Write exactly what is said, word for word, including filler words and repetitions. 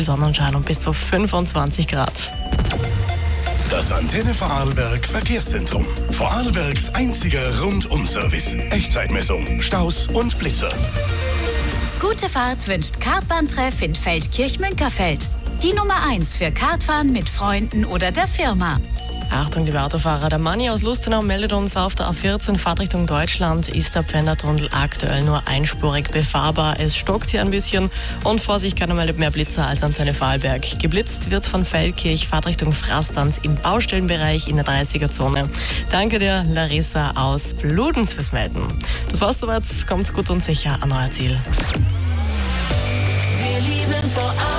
viel Sonnenschein und bis zu fünfundzwanzig Grad. Das Antenne Vorarlberg Verkehrszentrum. Vorarlbergs einziger Rundum-Service. Echtzeitmessung, Staus und Blitzer. Gute Fahrt wünscht Kartbahntreff in Feldkirch-Münkerfeld. Die Nummer eins für Kartfahren mit Freunden oder der Firma. Achtung, liebe Autofahrer, der Manni aus Lustenau meldet uns, auf der A vierzehn Fahrtrichtung Deutschland ist der Pfändertunnel aktuell nur einspurig befahrbar. Es stockt hier ein bisschen und Vorsicht, keiner meldet mehr Blitzer als Antenne Vorarlberg. Geblitzt wird von Feldkirch Fahrtrichtung Frastanz im Baustellenbereich in der dreißiger-Zone. Danke dir, Larissa aus Bludenz, fürs Melden. Das war's soweit, kommt gut und sicher an euer Ziel. Wir lieben Vorarlberg.